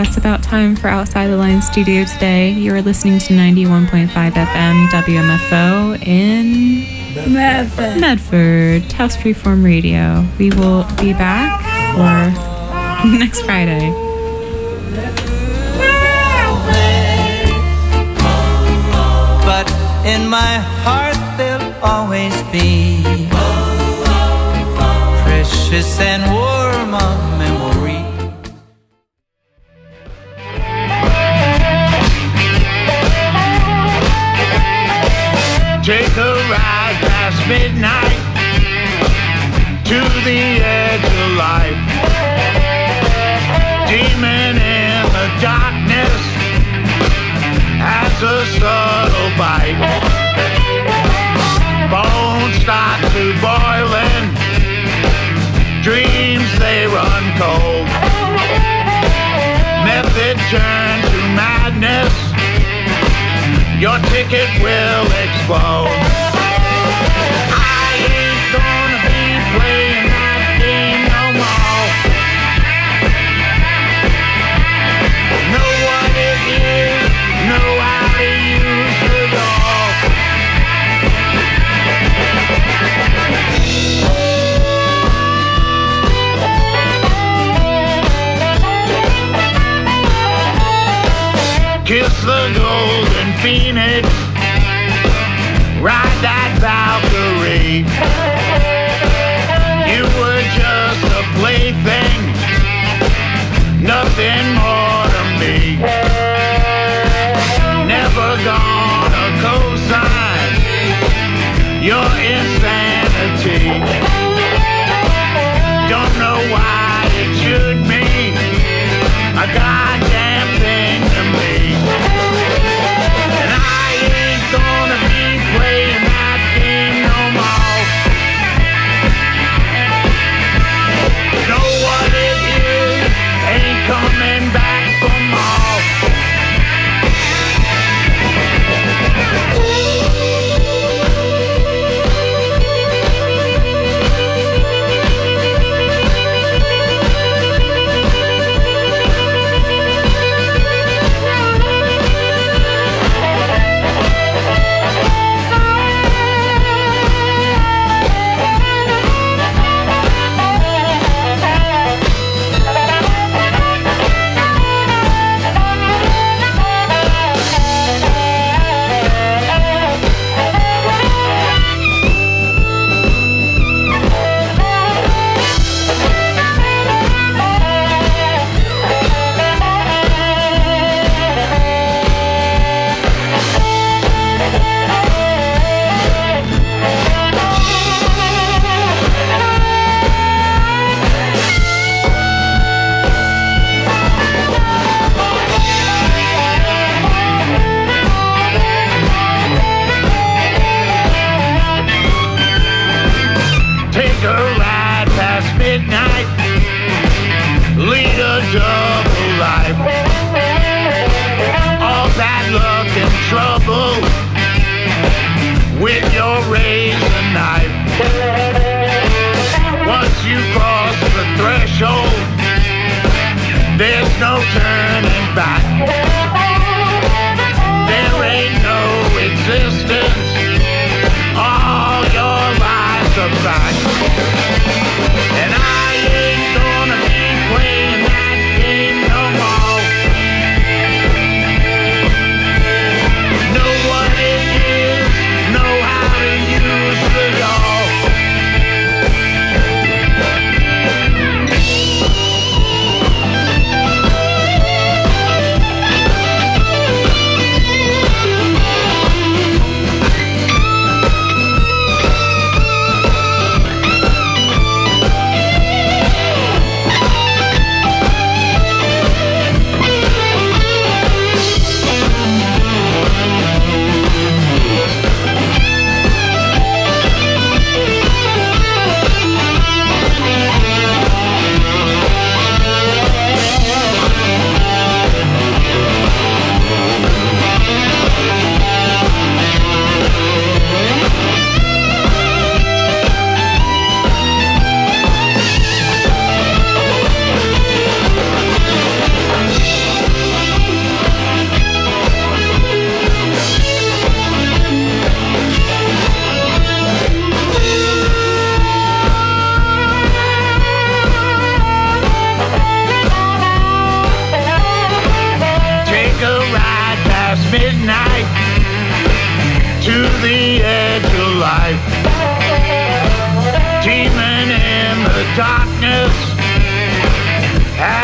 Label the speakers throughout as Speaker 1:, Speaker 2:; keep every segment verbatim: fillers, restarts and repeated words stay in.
Speaker 1: that's about time for Outside the Line Studio today. You're listening to ninety-one point five F M W M F O in
Speaker 2: Medford.
Speaker 1: Medford, Taos Freeform Radio. We will be back for next Friday.
Speaker 3: But in my heart there'll always be precious and warm a memory.
Speaker 4: Take a ride past midnight to the edge of life. Demon in the darkness has a subtle bite. Bones start to boiling, dreams they run cold. Method turn to madness, your ticket will explode. I ain't gonna be playing that game no more. Know what it is, know how to use it all. Kiss the golden phoenix, ride that Valkyrie. You were just a plaything, nothing more to me. Never gonna co-sign your insanity. Don't know why it should mean a goddamn thing to me. And I ain't gonna be playing that game no more. Know what it is, ain't coming back for more.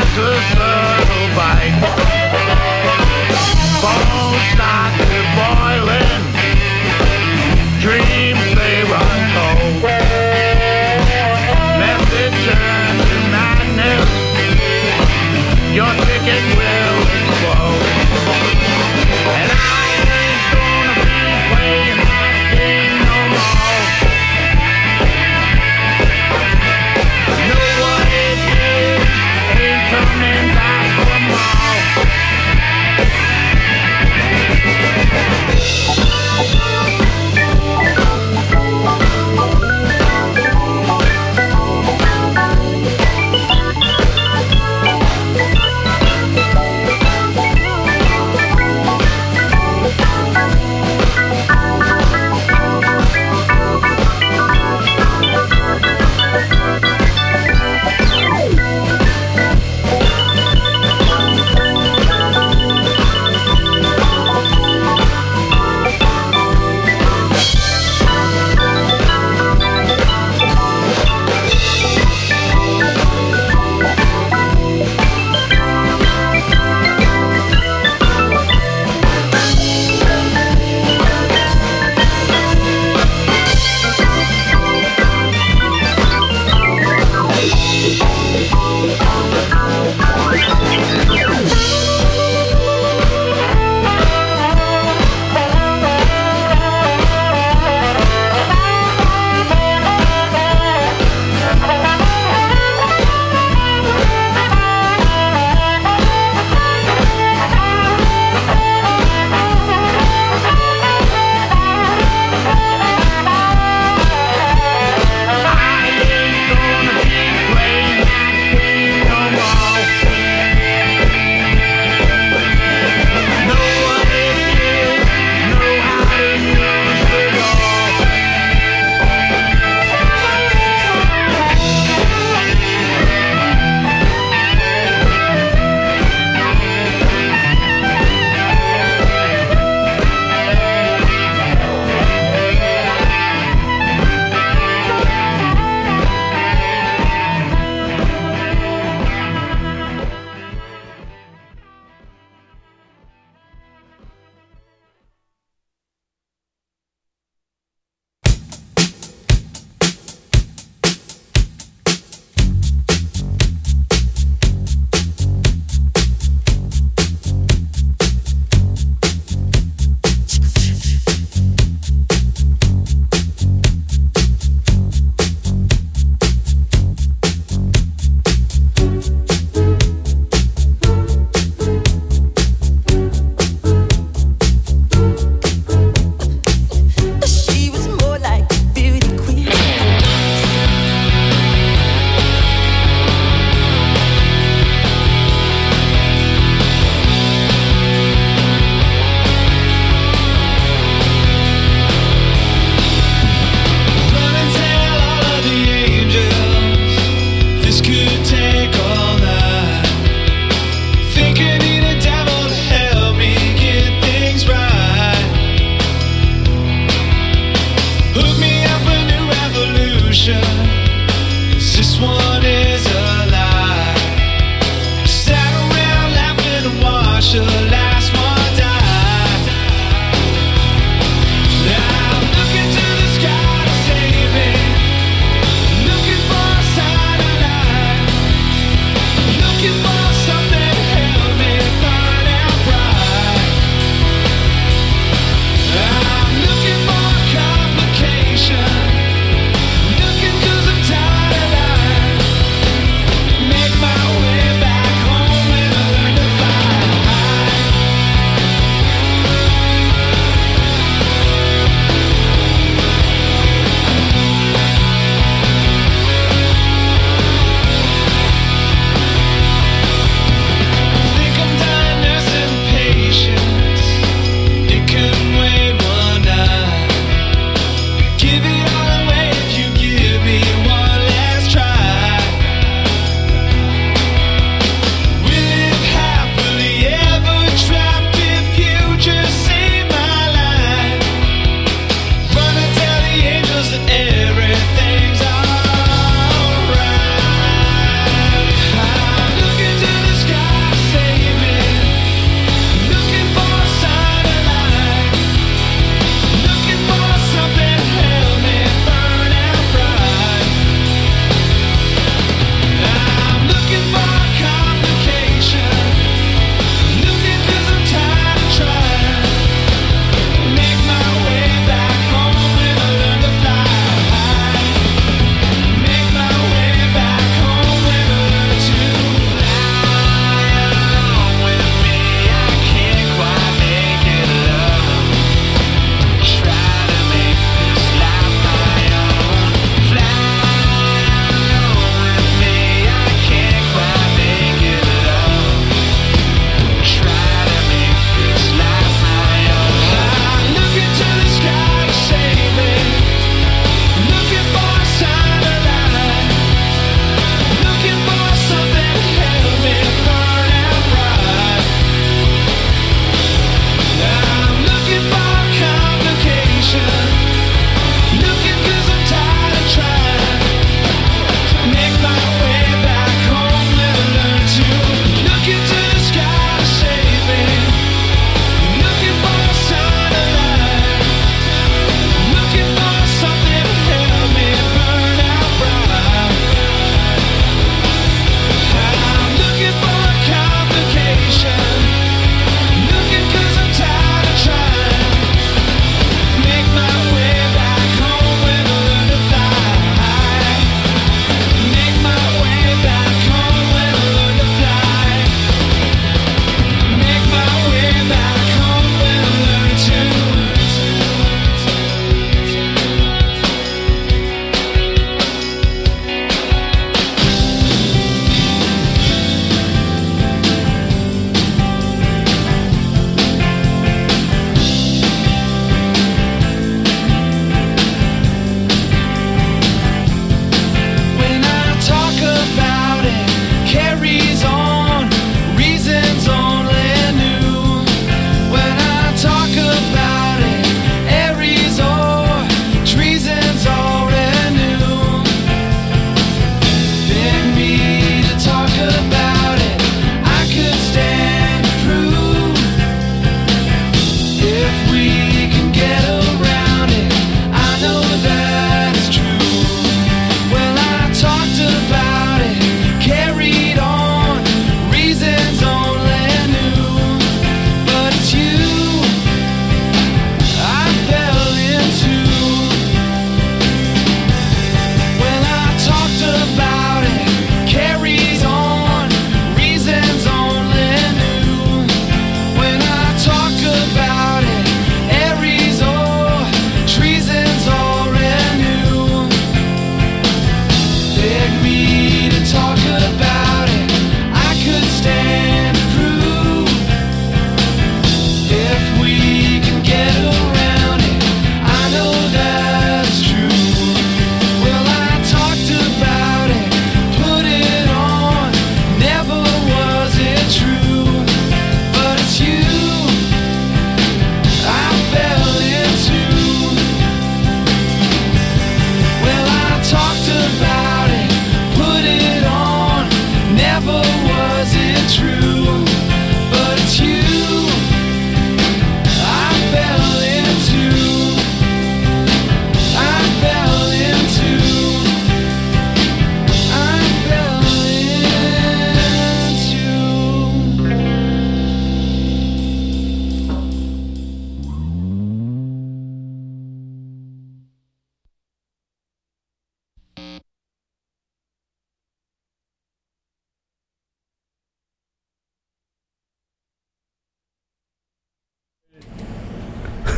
Speaker 4: just a subtle bite. Bones start to boiling, dreams they run cold. Message turn to madness, your ticket will explode. And I ain't gonna be playing that game no more. Know what it is, ain't coming back for more.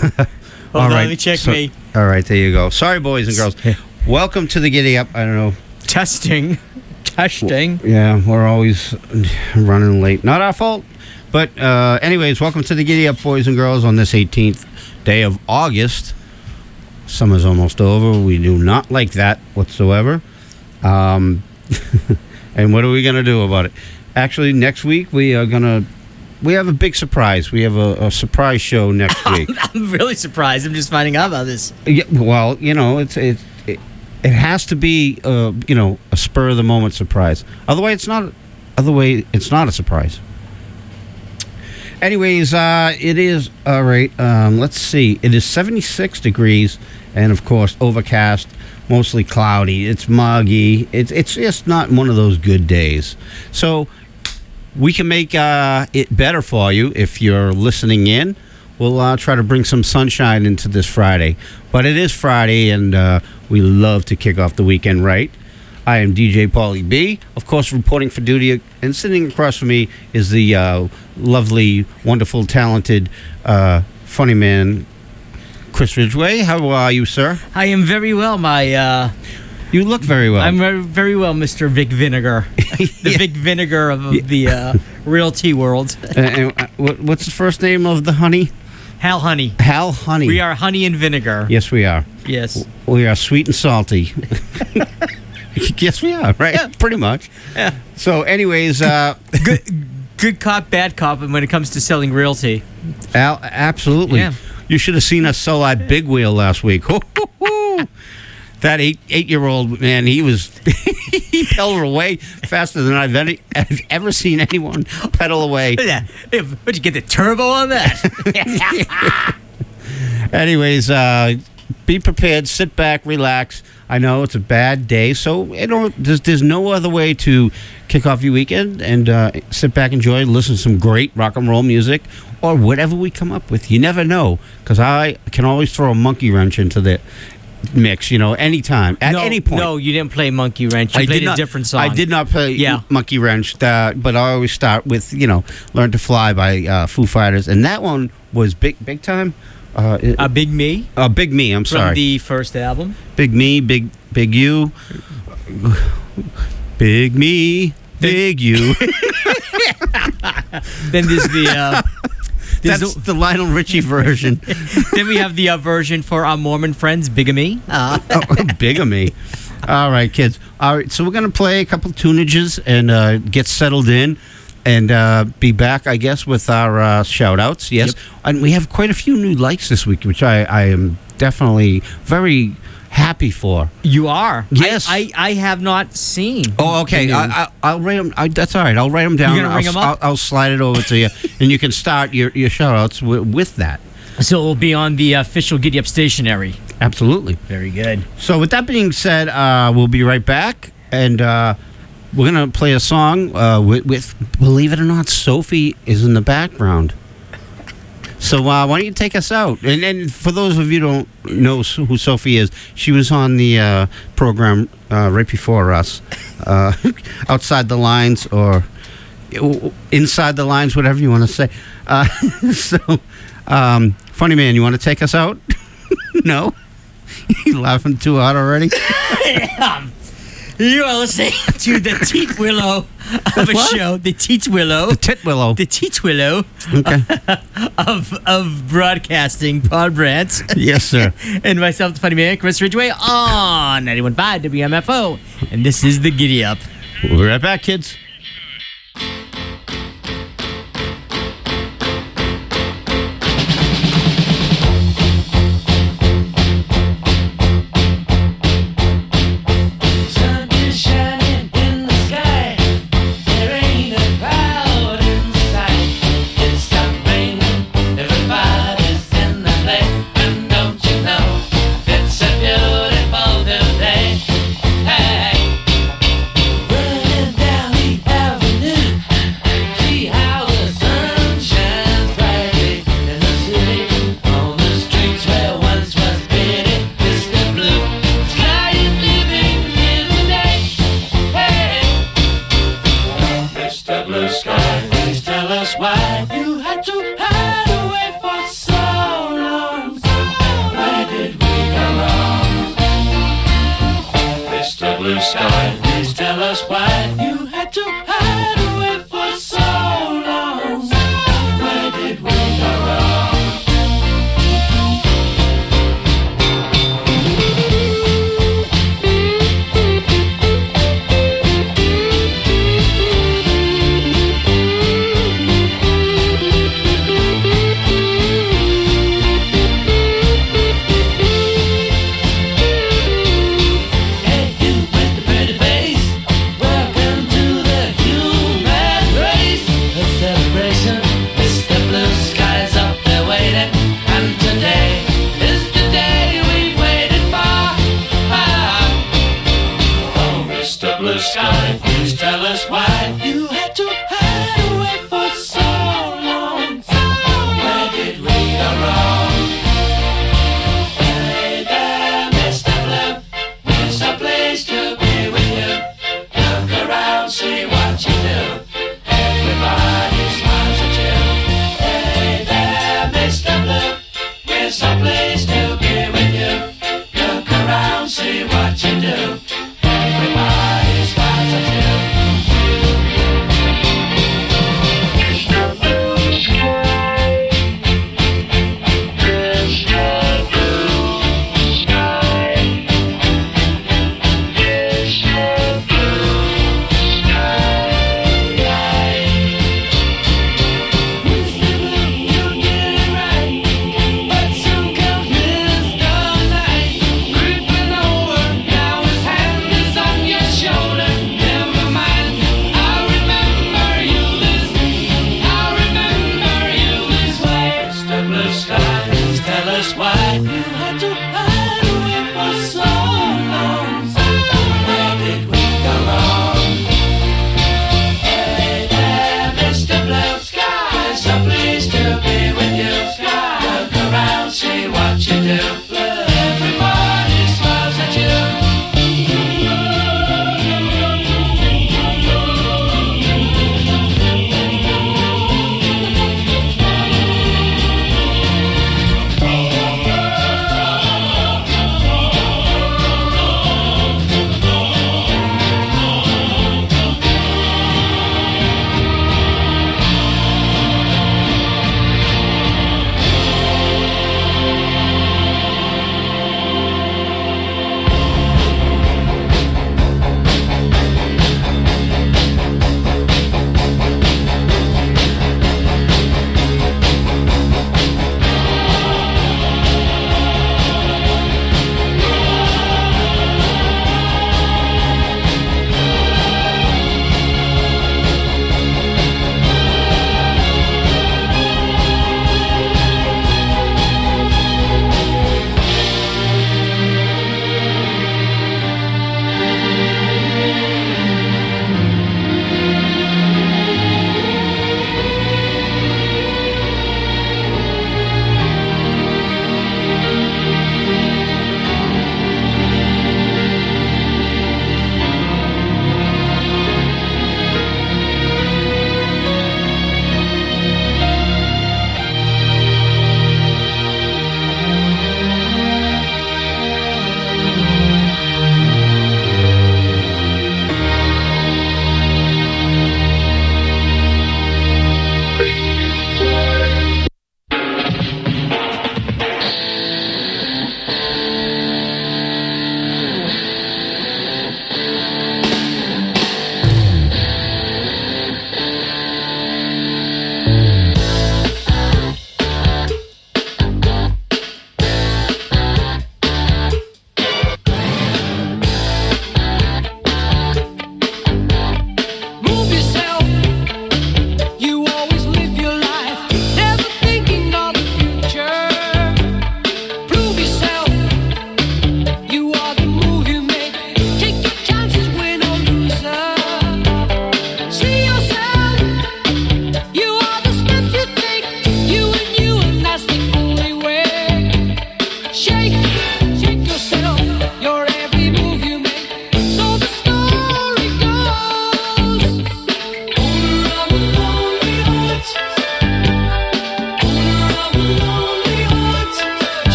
Speaker 2: Hold on,
Speaker 5: right,
Speaker 2: let me check
Speaker 5: so-
Speaker 2: me.
Speaker 5: All right, there you go. Sorry, boys and girls. Welcome to the Giddy Up. I don't know.
Speaker 2: Testing. Testing.
Speaker 5: Yeah, we're always running late. Not our fault. But uh, anyways, welcome to the Giddy Up, boys and girls, on this eighteenth day of August. Summer's almost over. We do not like that whatsoever. Um, and what are we going to do about it? Actually, next week we are going to... We have a big surprise. We have a, a surprise show next week.
Speaker 2: I'm really surprised. I'm just finding out about this.
Speaker 5: Yeah, well, you know, it's it, it it has to be uh, you know, a spur of the moment surprise. Otherwise, it's not. Otherwise, it's not a surprise. Anyways, uh, it is all right. Um, let's see. It is seventy-six degrees, and of course, overcast, mostly cloudy. It's muggy. It's it's just not one of those good days. So we can make uh, it better for you if you're listening in. We'll uh, try to bring some sunshine into this Friday. But it is Friday, and uh, we love to kick off the weekend right. I am D J Paulie B, of course, reporting for duty. And sitting across from me is the uh, lovely, wonderful, talented, uh, funny man, Chris Ridgway. How are you, sir?
Speaker 2: I am very well, my... Uh,
Speaker 5: You look very well.
Speaker 2: I'm very, very well, Mister Vic Vinegar. The
Speaker 5: Yeah.
Speaker 2: Vic Vinegar of, of the uh, realty world.
Speaker 5: Uh, and, uh, what, what's the first name of the honey?
Speaker 2: Hal Honey.
Speaker 5: Hal Honey.
Speaker 2: We are honey and vinegar.
Speaker 5: Yes, we are.
Speaker 2: Yes.
Speaker 5: We are sweet and salty. Yes, we are, right?
Speaker 2: Yeah.
Speaker 5: Pretty much.
Speaker 2: Yeah.
Speaker 5: So, anyways, uh,
Speaker 2: Good, good cop, bad cop, and when it comes to selling realty.
Speaker 5: Al, absolutely.
Speaker 2: Yeah.
Speaker 5: You should have seen us sell our big wheel last week. Hoo, hoo, hoo. That eight eight year old man, he was he pedaled away faster than I've, any, I've ever seen anyone pedal away.
Speaker 2: Yeah. Where'd you get the turbo on that?
Speaker 5: Anyways, uh, be prepared. Sit back, relax. I know it's a bad day, so you know there's, there's no other way to kick off your weekend and uh, sit back, enjoy, listen to some great rock and roll music or whatever we come up with. You never know, because I can always throw a monkey wrench into the mix. You know, anytime, at
Speaker 2: no,
Speaker 5: any point.
Speaker 2: No, you didn't play Monkey Wrench. You
Speaker 5: I
Speaker 2: played
Speaker 5: did
Speaker 2: a
Speaker 5: not,
Speaker 2: different song.
Speaker 5: I did not play
Speaker 2: Yeah.
Speaker 5: Monkey Wrench, uh, but I always start with, you know, Learn to Fly by uh, Foo Fighters, and that one was big, big time. Uh, it-
Speaker 2: Uh, Big Me
Speaker 5: uh, Big Me. I'm
Speaker 2: from
Speaker 5: sorry.
Speaker 2: the first album.
Speaker 5: Big Me, big, big you. Big me, big you.
Speaker 2: Then there's the. Uh, there's
Speaker 5: That's
Speaker 2: the
Speaker 5: the Lionel Richie version.
Speaker 2: then we have the uh, version for our Mormon friends, Bigamy. Uh,
Speaker 5: Oh, bigamy. All right, kids. All right, so we're going to play a couple tunages and uh, get settled in and uh, be back, I guess, with our uh, shout-outs. Yes.
Speaker 2: Yep.
Speaker 5: And we have quite a few new likes this week, which I, I am definitely very happy for.
Speaker 2: you are.
Speaker 5: Yes.
Speaker 2: I, I, I have not seen.
Speaker 5: Oh, okay.
Speaker 2: the new-
Speaker 5: I, I, I'll write them. I, that's all right. I'll write them down.
Speaker 2: You're gonna ring
Speaker 5: I'll,
Speaker 2: 'em up?
Speaker 5: I'll, I'll slide it over to you, and you can start your, your shout-outs w- with that.
Speaker 2: So it will be on the official Giddy Up stationery.
Speaker 5: Absolutely.
Speaker 2: Very good.
Speaker 5: So with that being said, uh, we'll be right back, and uh, we're gonna play a song uh, with, with, believe it or not, Sophie is in the background. So uh, why don't you take us out? And, and for those of you who don't know who Sophie is, she was on the uh, program uh, right before us, uh, Outside the Lines or Inside the Lines, whatever you want to say. Uh, so, um, funny man, you want to take us out? No? You laughing too hard already?
Speaker 2: You are listening to the Teat Willow of a
Speaker 5: What?
Speaker 2: show. The Teat Willow.
Speaker 5: The Tit Willow.
Speaker 2: The Teat Willow
Speaker 5: Okay.
Speaker 2: of of broadcasting, Pod Brandt.
Speaker 5: Yes, sir.
Speaker 2: And myself, the funny man, Chris Ridgway, on ninety-one point five W M F O. And this is the Giddy Up.
Speaker 5: We'll be right back, kids.
Speaker 6: Sun is shining in the sky. There ain't a cloud in sight. It stopped raining. Everybody's in the play. And don't you know it's a beautiful new day? Hey, running down the avenue. See how the sun shines brightly in the city. On the streets where once was pity, Mister Blue. Sky is living in the day. Hey, Mister Blue Sky, please tell us why you had to hide away for so long. blue sky. Please tell us why you had to hide away for so long. Where did we go wrong? Blue sky, please tell us why you had to hide away for so long. Where did we go wrong? Hey there, Mister Blue, it's a place to be with you. Look around, see what you do. Everybody smiles at you. Hey there, Mister Blue, it's a place to be with you. Look around, see what you do. Everybody smiles at you. Why you had to hide away for so long? Where did we go wrong? Hey there, Mister Blue Sky, it's so pleased to be with you. Look around, see what you do. Everybody smiles at you.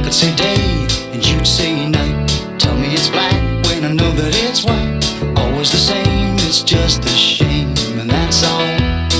Speaker 7: could say day and you'd say night. Tell me it's black when I know that it's white. Always the same, it's just a shame, and that's all.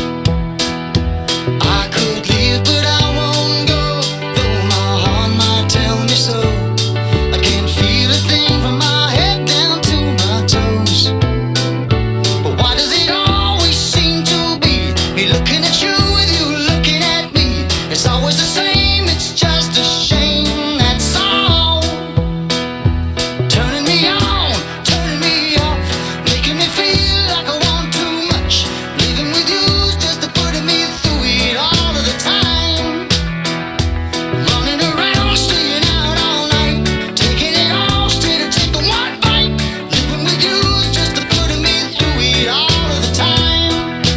Speaker 7: I could leave, but I won't go, though my heart might tell me so. I can't feel a thing from my head down to my toes. But why does it always seem to be me looking at you with you looking at me? It's always the same, it's just a shame, that's all. Turning me on, turning me off, making me feel like I want too much. Living with you's just a putting me through it all of the time. Running around, staying out all night, taking it all straight to take a one bite. Living with you's just a putting me through it all of the time.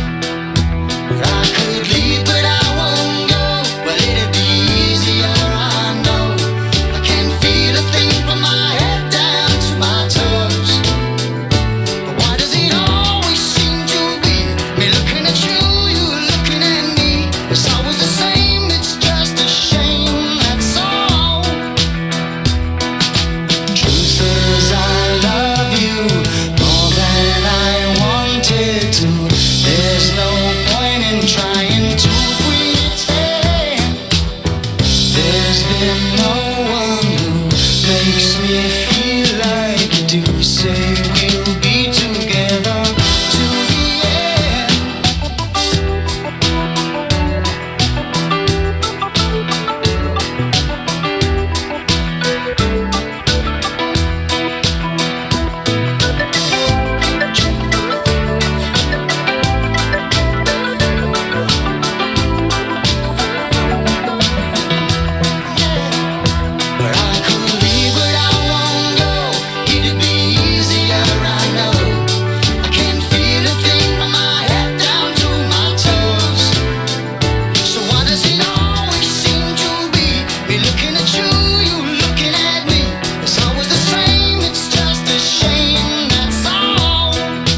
Speaker 7: I could leave, but I won't go. But it'd be easier, I know. I can't feel a thing from my head down to my toes. But why does it always seem to be me looking at you, you looking at me? It's always the same, it's just a shame, that's all. Truth is, I love you more than I wanted to. There's no point in trying to pretend. There's been no one who makes me feel like you do. Say we'll be together to the end. But I could leave, but I won't go. It'd be easier, I know. I can't feel a thing from my head down to my toes. So why does it always seem to be me looking at you, you looking at me? It's always the same, it's just a shame, that's all.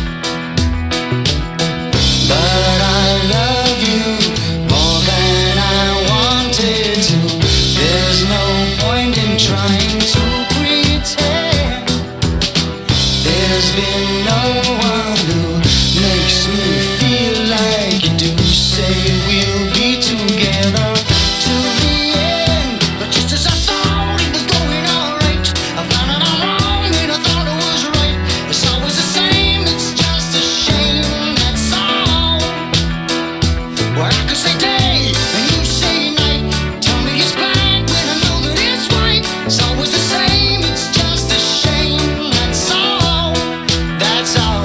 Speaker 7: But I love you more than I wanted to. There's no point in trying to pretend. There's been no one who makes me feel like you do. Say we'll be together to the end. But just as I thought it was going alright, I found out I'm wrong and I thought it was right. It's always the same, it's just a shame, that's all. Well, I could say day and you say night. Tell me it's black when I know that it's white. It's always the same, it's just a shame, that's all. That's all.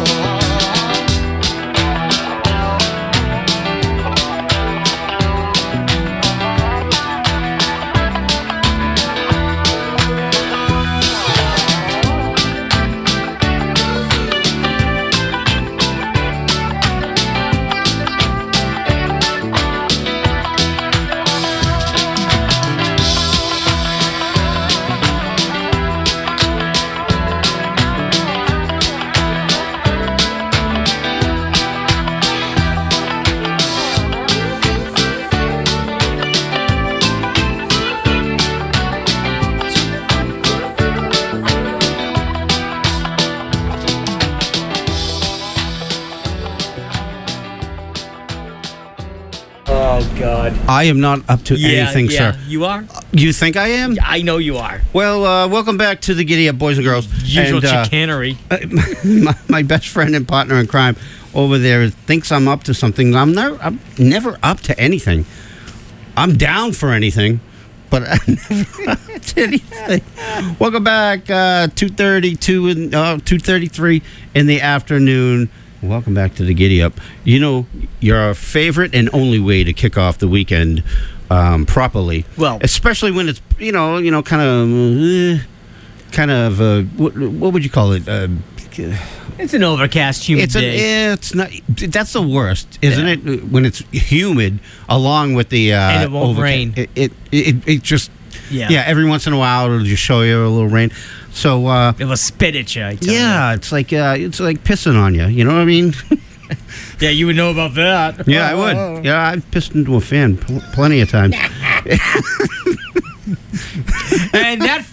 Speaker 2: Oh God.
Speaker 5: I am not up to anything,
Speaker 2: yeah.
Speaker 5: sir.
Speaker 2: You are?
Speaker 5: You think I am?
Speaker 2: I know you are.
Speaker 5: Well, uh, welcome back to the Giddy Up, boys and girls.
Speaker 2: Usual
Speaker 5: and, uh,
Speaker 2: chicanery.
Speaker 5: my, my best friend and partner in crime over there thinks I'm up to something. I'm never, I'm never up to anything. I'm down for anything, but I'm never up to anything. Welcome back, uh, two thirty-two and uh, two thirty-three in the afternoon. Welcome back to the Giddy Up. You know, your favorite and only way to kick off the weekend um, properly.
Speaker 2: Well,
Speaker 5: especially when it's you know you know kind of uh, kind of uh, what, what would you call it? Uh,
Speaker 2: it's an overcast, humid
Speaker 5: it's
Speaker 2: day.
Speaker 5: A, it's not. That's the worst, isn't
Speaker 2: Yeah.
Speaker 5: it? When it's humid, along with the uh,
Speaker 2: And it won't
Speaker 5: overca-
Speaker 2: rain.
Speaker 5: It it, it it just
Speaker 2: Yeah.
Speaker 5: yeah. Every once in a while, it'll just show you a little rain. So uh,
Speaker 2: It will spit at you. I tell
Speaker 5: yeah, it's like uh, it's like pissing on you. You know what I mean?
Speaker 2: you. Yeah, you would know about that.
Speaker 5: Yeah, I would. Yeah, I've pissed into a fan pl- plenty of times.
Speaker 2: Hey,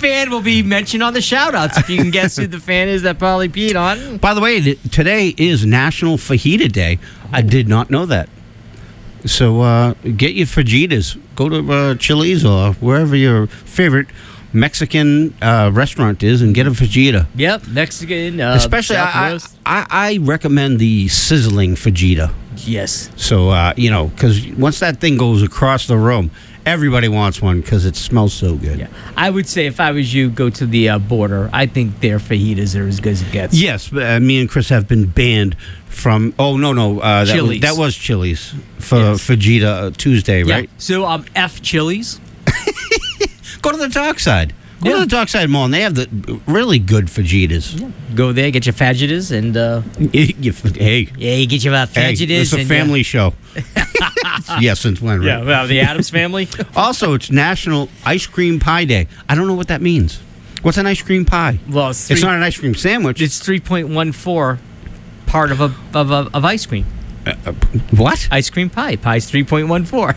Speaker 2: fan will be mentioned on the shout-outs if you can guess who the fan is that probably peed on.
Speaker 5: By the way, th- today is National Fajita Day. I did not know that. So uh, get your fajitas. Go to uh, Chili's or wherever your favorite Mexican uh, restaurant is and get a fajita.
Speaker 2: Yep, Mexican. Uh,
Speaker 5: Especially, I, I,
Speaker 2: Southwest.
Speaker 5: I, I recommend the sizzling fajita.
Speaker 2: Yes.
Speaker 5: So, uh, you know, because once that thing goes across the room, everybody wants one because it smells so good.
Speaker 2: Yeah, I would say if I was you, go to the uh, border. I think their fajitas are as good as it gets.
Speaker 5: Yes, uh, me and Chris have been banned from. Oh no, no, uh, that, was,
Speaker 2: Chili's.
Speaker 5: that was Chili's for
Speaker 2: Yes.
Speaker 5: Fajita uh, Tuesday,
Speaker 2: Yeah.
Speaker 5: right?
Speaker 2: So um, F Chili's.
Speaker 5: Go to the Dockside. Go
Speaker 2: Yeah.
Speaker 5: to the Dockside Mall, and they have the really good fajitas.
Speaker 2: Go there, get your fajitas, and uh,
Speaker 5: You- you- hey,
Speaker 2: yeah, you get your uh,
Speaker 5: hey,
Speaker 2: fajitas.
Speaker 5: it's a
Speaker 2: and,
Speaker 5: family show. Yes, since when?
Speaker 2: Uh,
Speaker 5: Right?
Speaker 2: yeah, well, the Adams family.
Speaker 5: Also, it's National Ice Cream Pie Day. I don't know what that means. What's an ice cream pie?
Speaker 2: Well, it's,
Speaker 5: It's
Speaker 2: three,
Speaker 5: not an ice cream sandwich.
Speaker 2: It's three point one four part of a of a, of ice cream.
Speaker 5: Uh, uh, what?
Speaker 2: Ice cream pie. Pie's three point one four.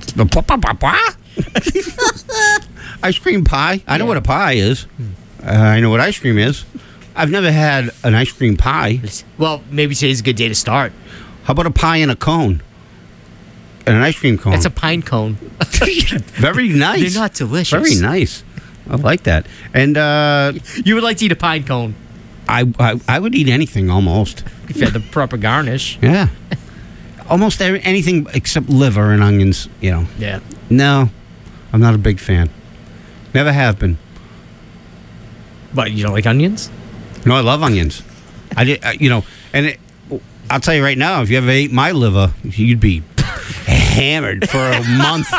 Speaker 5: Ice cream pie? I know
Speaker 2: Yeah.
Speaker 5: what a pie is. Uh, I know what ice cream is. I've never had an ice cream pie.
Speaker 2: Well, maybe today's a good day to start.
Speaker 5: How about a pie in a cone? And an ice cream cone.
Speaker 2: That's a pine cone.
Speaker 5: Very nice.
Speaker 2: They're not delicious.
Speaker 5: Very nice. I like that. And uh,
Speaker 2: You would like to eat a pine cone
Speaker 5: I, I I would eat anything almost.
Speaker 2: if you had the proper garnish.
Speaker 5: Yeah. Almost every, anything except liver and onions, you know.
Speaker 2: Yeah.
Speaker 5: No, I'm not a big fan. Never have been.
Speaker 2: But you don't like onions?
Speaker 5: No, I love onions. I did, uh, you know, and it, I'll tell you right now, if you ever ate my liver, you'd be hammered for a month.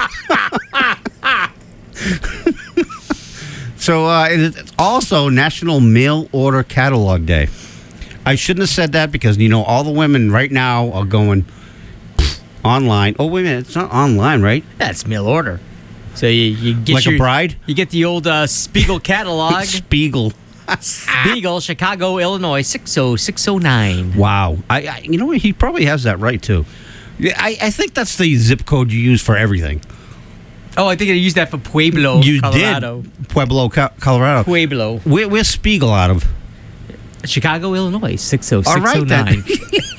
Speaker 5: So uh, it's also National Mail Order Catalog Day. I shouldn't have said that because, you know, all the women right now are going online. Oh, wait a minute. It's not online, right?
Speaker 2: That's mail order. So you, you get
Speaker 5: Like a
Speaker 2: your,
Speaker 5: bride?
Speaker 2: You get the old uh, Spiegel catalog.
Speaker 5: Spiegel.
Speaker 2: Spiegel, Chicago, Illinois, six oh six oh nine.
Speaker 5: Wow. I, I You know what? He probably has that right, too. Yeah, I, I think that's the zip code you use for everything.
Speaker 2: Oh, I think I used that for Pueblo,
Speaker 5: you
Speaker 2: Colorado.
Speaker 5: did. Pueblo, Co- Colorado.
Speaker 2: Pueblo.
Speaker 5: Where, where's Spiegel out of?
Speaker 2: Chicago, Illinois, six oh
Speaker 5: All
Speaker 2: six oh
Speaker 5: right, then.
Speaker 2: nine.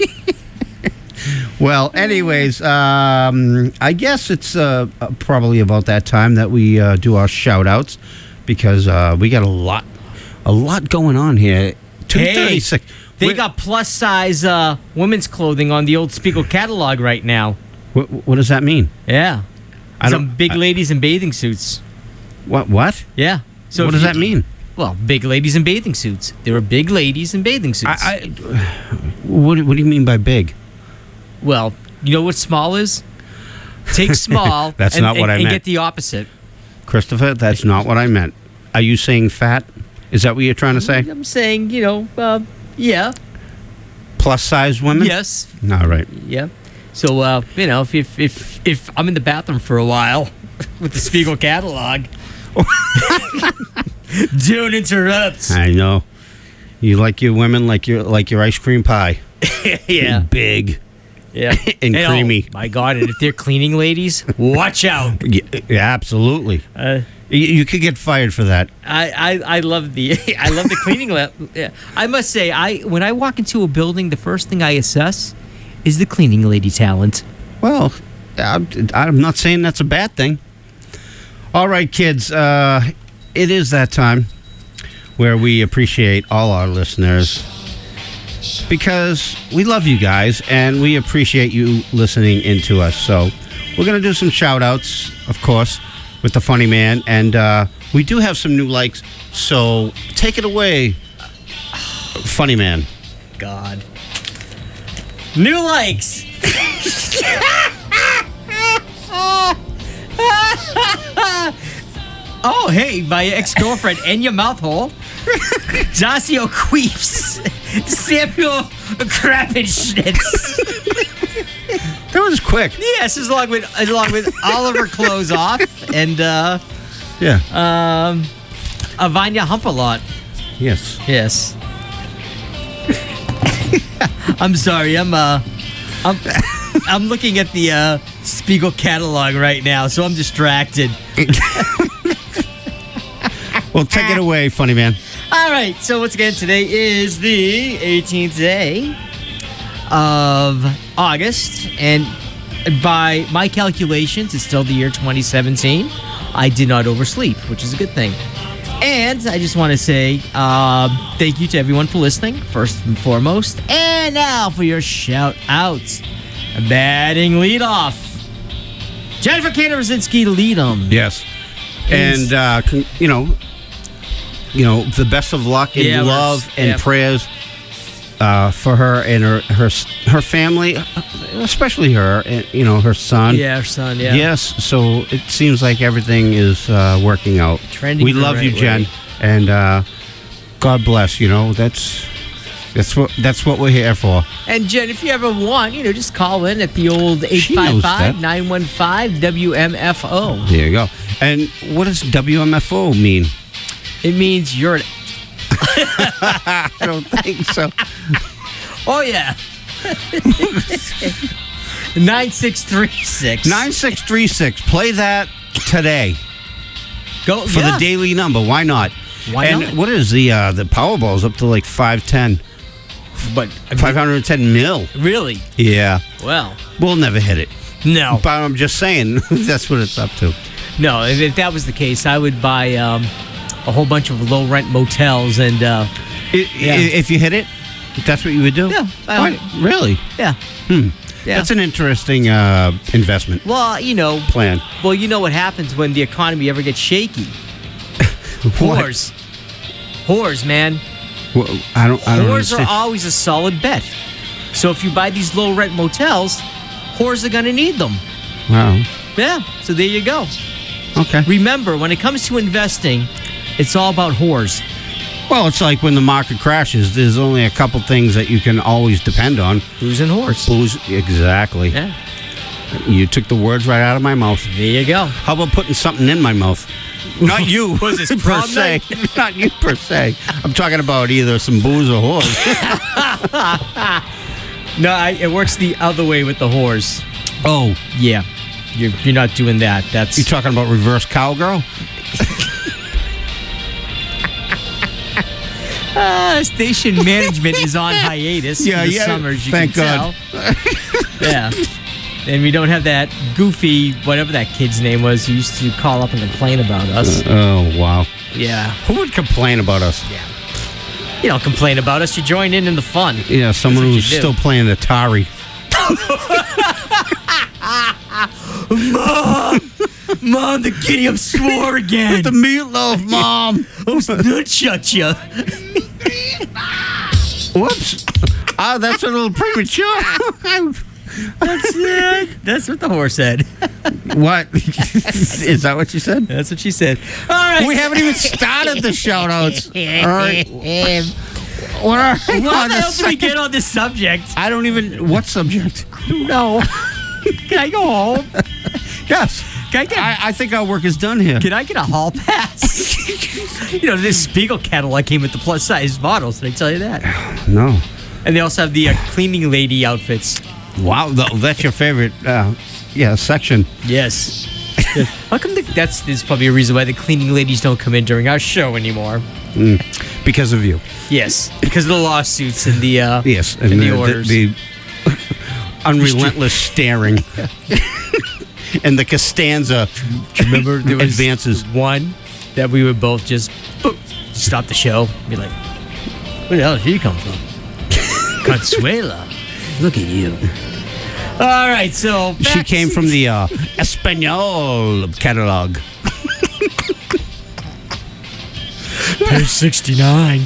Speaker 5: Well, anyways, um, I guess it's uh, uh, probably about that time that we uh, do our shout-outs because uh, we got a lot a lot going on here. two thirty-six.
Speaker 2: They
Speaker 5: Wait,
Speaker 2: got plus size uh, women's clothing on the old Spiegel catalog right now.
Speaker 5: What, what does that mean?
Speaker 2: Yeah.
Speaker 5: I
Speaker 2: Some
Speaker 5: don't-
Speaker 2: big
Speaker 5: I-
Speaker 2: ladies in bathing suits.
Speaker 5: What? What?
Speaker 2: Yeah. So
Speaker 5: what
Speaker 2: if
Speaker 5: does
Speaker 2: you-
Speaker 5: that mean?
Speaker 2: Well, big ladies in bathing suits. There were big ladies in bathing suits.
Speaker 5: I, I, what, do- what do you mean by big?
Speaker 2: well, you know what small is? Take small
Speaker 5: That's
Speaker 2: and,
Speaker 5: not what
Speaker 2: and,
Speaker 5: I
Speaker 2: and
Speaker 5: meant.
Speaker 2: get the opposite.
Speaker 5: Christopher, that's not what I meant. Are you saying fat? Is that what you're trying to say?
Speaker 2: I'm saying, you know, uh, yeah.
Speaker 5: Plus size women?
Speaker 2: Yes.
Speaker 5: All right.
Speaker 2: Yeah. So, uh, you know, if, if if if I'm in the bathroom for a while with the Spiegel catalog, don't interrupt.
Speaker 5: I know. You like your women like your like your ice cream pie.
Speaker 2: Yeah.
Speaker 5: Big.
Speaker 2: Yeah.
Speaker 5: And
Speaker 2: oh,
Speaker 5: creamy.
Speaker 2: my God. And if they're cleaning ladies, watch out.
Speaker 5: Yeah, yeah, absolutely.
Speaker 2: Uh,
Speaker 5: You, you could get fired for that.
Speaker 2: I, I, I love the I love the cleaning lab. Yeah. I must say, I when I walk into a building, the first thing I assess is the cleaning lady talent.
Speaker 5: Well, I'm, I'm not saying that's a bad thing. All right, kids. Uh, it is that time where we appreciate all our listeners because we love you guys and we appreciate you listening into us. So we're going to do some shout outs, of course, with the funny man. And uh, we do have some new likes. So take it away, funny man.
Speaker 2: God. New likes. Oh, hey, my ex-girlfriend, Enya Mouthhole, Dacio Queeps, Samuel Krappenschnitz.
Speaker 5: That was quick.
Speaker 2: Yes, along with along with Oliver Close Off and uh,
Speaker 5: Yeah.
Speaker 2: um, Avanya Humpalot.
Speaker 5: Yes.
Speaker 2: Yes. I'm sorry. I'm uh, I'm I'm looking at the uh, Spiegel catalog right now, so I'm distracted.
Speaker 5: Well, take it away, funny man.
Speaker 2: All right. So once again, today is the eighteenth day of August, and by my calculations, it's still the year twenty seventeen. I did not oversleep, which is a good thing. And I just want to say uh, thank you to everyone for listening, first and foremost. And now for your shout outs. Batting leadoff, Jennifer Kaner-Rosinski, lead 'em.
Speaker 5: Yes. And, uh, con- you know, you know, the best of luck and
Speaker 2: Yeah, we're-
Speaker 5: love and
Speaker 2: yeah.
Speaker 5: prayers uh, for her and her, her her family, especially her, and, you know, her son.
Speaker 2: Yeah, her son, yeah.
Speaker 5: Yes, so it seems like everything is uh, working out.
Speaker 2: Trending
Speaker 5: we
Speaker 2: the
Speaker 5: love you,
Speaker 2: right
Speaker 5: Jen,
Speaker 2: way.
Speaker 5: and uh, God bless. You know, that's that's what that's what we're here for.
Speaker 2: And Jen, if you ever want, you know, just call in at the old eight
Speaker 5: She
Speaker 2: five
Speaker 5: knows
Speaker 2: five,
Speaker 5: that.
Speaker 2: nine one five, W M F O.
Speaker 5: There you go. And what does W M F O mean?
Speaker 2: It means you're an...
Speaker 5: I don't think so.
Speaker 2: Oh, yeah. nine six three six.
Speaker 5: Nine six three six. Play that today
Speaker 2: Go
Speaker 5: for
Speaker 2: yeah.
Speaker 5: the daily number. Why not?
Speaker 2: Why
Speaker 5: and
Speaker 2: not?
Speaker 5: what is the uh, the Powerball's up to like five ten,
Speaker 2: But, I mean,
Speaker 5: five hundred ten mil?
Speaker 2: really?
Speaker 5: Yeah,
Speaker 2: Well,
Speaker 5: we'll never hit it.
Speaker 2: no.
Speaker 5: But I'm just saying that's what it's up to.
Speaker 2: No, if, if that was the case, I would buy um, a whole bunch of low-rent motels and, uh,
Speaker 5: I-
Speaker 2: Yeah.
Speaker 5: i- If you hit it, that's what you would do.
Speaker 2: Yeah, I
Speaker 5: Why-
Speaker 2: would.
Speaker 5: really.
Speaker 2: yeah.
Speaker 5: Hmm.
Speaker 2: Yeah.
Speaker 5: That's an interesting uh, investment
Speaker 2: Well, you know,
Speaker 5: plan.
Speaker 2: well, you know what happens when the economy ever gets shaky.
Speaker 5: What?
Speaker 2: Whores. Whores, man.
Speaker 5: Well, I don't. I don't
Speaker 2: Whores are
Speaker 5: understand.
Speaker 2: always a solid bet. So if you buy these low rent motels, whores are going to need them.
Speaker 5: Wow.
Speaker 2: Yeah, so there you go.
Speaker 5: Okay.
Speaker 2: Remember, when it comes to investing, it's all about whores.
Speaker 5: Well, it's like when the market crashes. There's only a couple things that you can always depend on.
Speaker 2: Booze and whores.
Speaker 5: Booze. Exactly.
Speaker 2: Yeah,
Speaker 5: You took the words right out of my mouth.
Speaker 2: there you go.
Speaker 5: How about putting something in my mouth? Not you,
Speaker 2: Was this
Speaker 5: per
Speaker 2: prom
Speaker 5: se. Not you per se. I'm talking about either some booze or whores.
Speaker 2: No, I, it works the other way with the whores.
Speaker 5: Oh,
Speaker 2: Yeah, you're, you're not doing that. That's
Speaker 5: you talking about reverse cowgirl?
Speaker 2: uh, station management is on hiatus
Speaker 5: Yeah,
Speaker 2: for the
Speaker 5: yeah,
Speaker 2: summers. You
Speaker 5: thank
Speaker 2: can
Speaker 5: God.
Speaker 2: tell. Yeah. And we don't have that goofy, whatever that kid's name was, who used to call up and complain about us.
Speaker 5: Oh, wow.
Speaker 2: Yeah.
Speaker 5: Who would complain about us?
Speaker 2: You don't complain about us. You join in in the fun.
Speaker 5: Yeah, someone
Speaker 2: what
Speaker 5: who's
Speaker 2: you do.
Speaker 5: still playing Atari.
Speaker 2: Mom, the giddy up swore again.
Speaker 5: The meatloaf, Mom.
Speaker 2: Who's nut shut you?
Speaker 5: Whoops. Ah, that's a little premature.
Speaker 2: That's it. That's what the whore said.
Speaker 5: What? Is that what you said?
Speaker 2: That's what she said. All right.
Speaker 5: We haven't even started the shout outs. All right. What are we
Speaker 2: What
Speaker 5: on
Speaker 2: the
Speaker 5: the
Speaker 2: hell did we
Speaker 5: second-
Speaker 2: get on this subject?
Speaker 5: I don't even. What subject?
Speaker 2: No. Can I go home?
Speaker 5: Yes.
Speaker 2: Can I get
Speaker 5: I, I think our work is done here.
Speaker 2: Can I get a hall pass? You know, this Spiegel catalog came with the plus size models. Did I tell you that?
Speaker 5: No.
Speaker 2: And they also have the uh, cleaning lady outfits.
Speaker 5: Wow, th- that's your favorite, uh, yeah, section.
Speaker 2: Yes. How come the, that's there's probably a reason why the cleaning ladies don't come in during our show anymore?
Speaker 5: Because of you.
Speaker 2: Yes, because of the lawsuits and the uh,
Speaker 5: Yes,
Speaker 2: and, the,
Speaker 5: the,
Speaker 2: orders.
Speaker 5: the unrelentless staring. And the Costanza
Speaker 2: Remember, there was
Speaker 5: advances.
Speaker 2: one that we would both just boop, stop the show, be like, "Where the hell did he come from?" Consuela, look at you. All right, so
Speaker 5: She
Speaker 2: back
Speaker 5: came
Speaker 2: to-
Speaker 5: from the uh, Espanol catalog.
Speaker 2: page sixty-nine.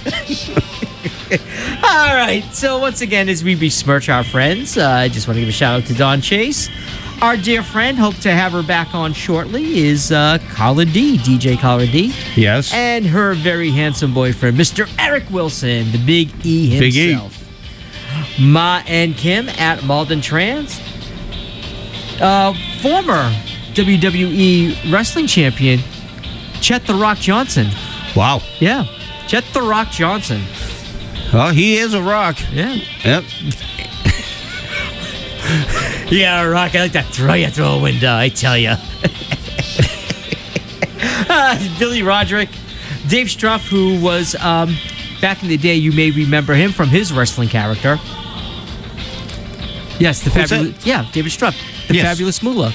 Speaker 2: All right, so once again, as we besmirch our friends, uh, I just want to give a shout out to Dawn Chase. Our dear friend, hope to have her back on shortly, is uh, Carla D, D J Carla D.
Speaker 5: Yes.
Speaker 2: And her very handsome boyfriend, Mister Eric Wilson, the Big E
Speaker 5: Big E.
Speaker 2: himself. Ma and Kim at Malden Trans. Uh, former W W E wrestling champion, Chet The Rock Johnson.
Speaker 5: Wow.
Speaker 2: Yeah, Chet The Rock Johnson.
Speaker 5: Well, he is a rock.
Speaker 2: Yeah.
Speaker 5: Yep.
Speaker 2: Yeah, Rock, I like that throw you through a window, I tell you. uh, Billy Roderick, Dave Struff, who was um, back in the day, you may remember him from his wrestling character. Yes, the
Speaker 5: Who's
Speaker 2: fabulous.
Speaker 5: that?
Speaker 2: Yeah, David Struff, the
Speaker 5: Yes.
Speaker 2: fabulous Moolah.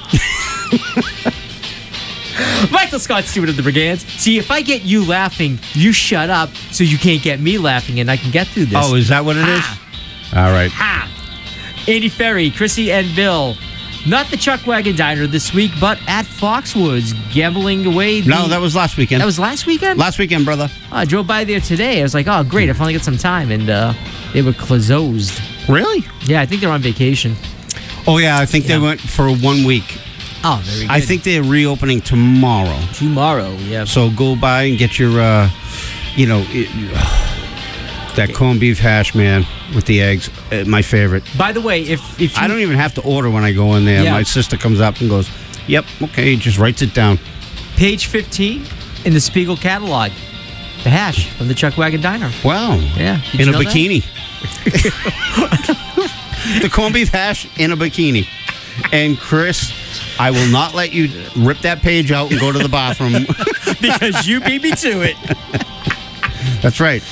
Speaker 2: Michael Scott Stewart of the Brigands. See, if I get you laughing, you shut up so you can't get me laughing and I can get through this.
Speaker 5: Oh, is that what it is?
Speaker 2: Ah.
Speaker 5: All right.
Speaker 2: Ha! Andy Ferry, Chrissy, and Bill. Not the Chuck Wagon Diner this week, but at Foxwoods, gambling away. The,
Speaker 5: No, that was last weekend.
Speaker 2: that was last weekend.
Speaker 5: last weekend, brother.
Speaker 2: Oh, I drove by there today. I was like, oh, great! I finally got some time, and uh, they were closed.
Speaker 5: Really?
Speaker 2: Yeah, I think they're on vacation.
Speaker 5: Oh yeah, I think
Speaker 2: Yeah.
Speaker 5: they went for one week.
Speaker 2: Oh, very good.
Speaker 5: I think they're reopening tomorrow.
Speaker 2: tomorrow. Yeah.
Speaker 5: So go by and get your, uh, you know, it, that corned beef hash, man, with the eggs. Uh, my favorite.
Speaker 2: By the way, if if you,
Speaker 5: I don't even have to order when I go in there.
Speaker 2: Yeah.
Speaker 5: My sister comes up and goes, "Yep, okay," just writes it down.
Speaker 2: page fifteen in the Spiegel catalog, the hash from the Chuck Wagon Diner.
Speaker 5: Wow.
Speaker 2: Yeah. Did
Speaker 5: In
Speaker 2: you
Speaker 5: a
Speaker 2: know that?
Speaker 5: bikini. The corned beef hash in a bikini. And Chris, I will not let you rip that page out and go to the bathroom.
Speaker 2: Because you beat me to it.
Speaker 5: That's right.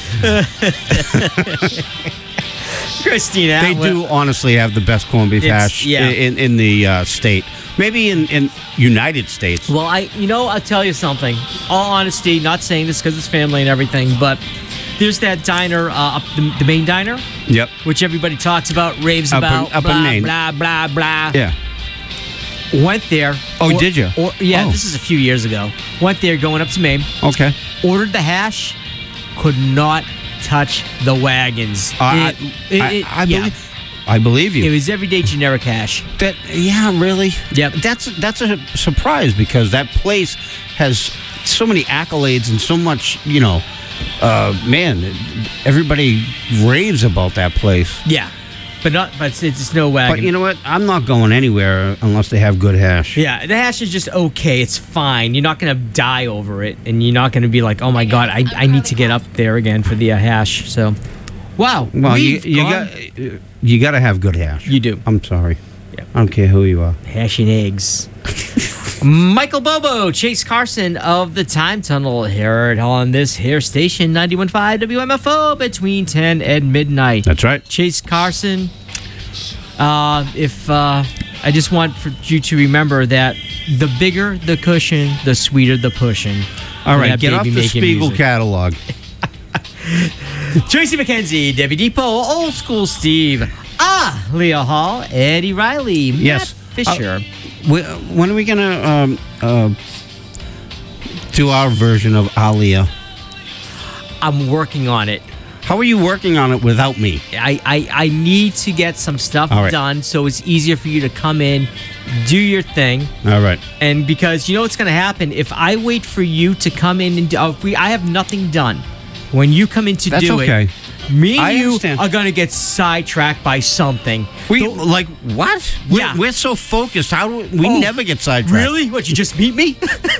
Speaker 2: Christina.
Speaker 5: They
Speaker 2: Atwood.
Speaker 5: do honestly have the best corned beef
Speaker 2: It's-
Speaker 5: hash
Speaker 2: yeah.
Speaker 5: in, in the uh, state. Maybe in, in United States.
Speaker 2: Well, I, you know, I'll tell you something. All honesty, not saying this because it's family and everything, but there's that diner, uh, up the, the main diner,
Speaker 5: Yep.
Speaker 2: which everybody talks about, raves
Speaker 5: Up in-
Speaker 2: about,
Speaker 5: up in
Speaker 2: blah,
Speaker 5: Maine.
Speaker 2: blah, blah, blah.
Speaker 5: Yeah.
Speaker 2: Went there.
Speaker 5: Oh, did ya?
Speaker 2: Or, yeah,
Speaker 5: Oh.
Speaker 2: this is a few years ago. Went there, going up to Maine,
Speaker 5: Okay.
Speaker 2: ordered the hash, could not touch the wagons.
Speaker 5: Uh, I,
Speaker 2: It- it-
Speaker 5: I,
Speaker 2: it-
Speaker 5: I,
Speaker 2: yeah.
Speaker 5: believe, I believe you.
Speaker 2: It was everyday generic hash.
Speaker 5: That yeah, really.
Speaker 2: Yep.
Speaker 5: That's that's a surprise because that place has so many accolades and so much. You know, uh, man, everybody raves about that place.
Speaker 2: Yeah, but not. But it's, it's no wagon.
Speaker 5: But you know what? I'm not going anywhere unless they have good hash.
Speaker 2: Yeah, the hash is just okay. It's fine. You're not going to die over it, and you're not going to be like, oh my God, I, I need to get up there again for the uh, hash. So, wow.
Speaker 5: Well, you
Speaker 2: we've
Speaker 5: you
Speaker 2: gone-
Speaker 5: got you got to have good hash.
Speaker 2: You do.
Speaker 5: I'm sorry.
Speaker 2: Yeah.
Speaker 5: I don't care who you are.
Speaker 2: Hash and eggs. Michael Bobo, Chase Carson of the Time Tunnel, heard on this here station, ninety-one point five W M F O, between ten and midnight.
Speaker 5: That's right.
Speaker 2: Chase Carson, uh, if uh, I just want for you to remember that the bigger the cushion, the sweeter the pushing.
Speaker 5: All right,
Speaker 2: That
Speaker 5: get off
Speaker 2: baby
Speaker 5: the
Speaker 2: making
Speaker 5: Spiegel
Speaker 2: music.
Speaker 5: catalog.
Speaker 2: Tracy McKenzie, Debbie Depot, Old School Steve, Ah, Leah Hall, Eddie Riley, Matt
Speaker 5: Yes.
Speaker 2: Fisher.
Speaker 5: Wh- When are we gonna um, uh, do our version of Alia?
Speaker 2: I'm working on it.
Speaker 5: How are you working on it without me?
Speaker 2: I, I, I need to get some stuff
Speaker 5: All right.
Speaker 2: done so it's easier for you to come in, do your thing.
Speaker 5: All right.
Speaker 2: And because you know what's going to happen if I wait for you to come in and do, uh, if we, I have nothing done. When you come in to
Speaker 5: That's
Speaker 2: do
Speaker 5: okay.
Speaker 2: it, me and
Speaker 5: I
Speaker 2: you
Speaker 5: understand.
Speaker 2: are going to get sidetracked by something.
Speaker 5: We
Speaker 2: Don't-
Speaker 5: like what? We're,
Speaker 2: Yeah.
Speaker 5: we're so focused. How do we, we
Speaker 2: Oh,
Speaker 5: never get sidetracked?
Speaker 2: Really? What, you just meet me?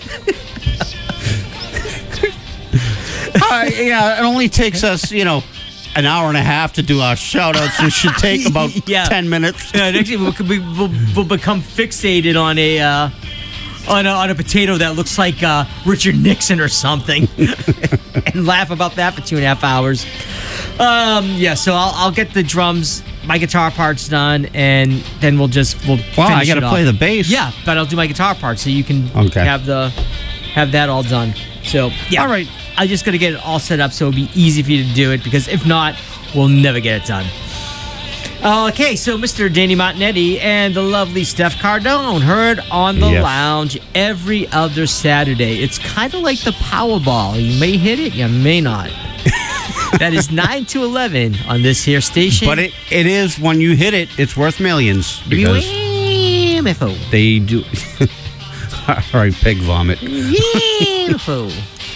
Speaker 5: Uh, yeah, it only takes us, you know, an hour and a half to do our shout outs. It should take about
Speaker 2: Yeah.
Speaker 5: ten minutes.
Speaker 2: Yeah, next we'll, we'll, we'll, we'll become fixated on a uh, on a on a potato that looks like uh, Richard Nixon or something, and laugh about that for two and a half hours. Um, yeah, so I'll I'll get the drums, my guitar parts done, and then we'll just we'll.
Speaker 5: Wow, I
Speaker 2: finish
Speaker 5: got
Speaker 2: it
Speaker 5: to
Speaker 2: off.
Speaker 5: play the bass.
Speaker 2: Yeah, but I'll do my guitar part so you can
Speaker 5: Okay.
Speaker 2: have the have that all done. So yeah,
Speaker 5: All right.
Speaker 2: I just got to get it all set up so it'll be easy for you to do it because if not, we'll never get it done. Okay, so Mister Danny Montanetti and the lovely Steph Cardone heard on the
Speaker 5: Yes.
Speaker 2: lounge every other Saturday. It's kind of like the Powerball. You may hit it, you may not. That is nine to eleven on this here station.
Speaker 5: But it, it is, when you hit it, it's worth millions. Because
Speaker 2: W M F O.
Speaker 5: they do. All right, pig vomit.
Speaker 2: Beautiful.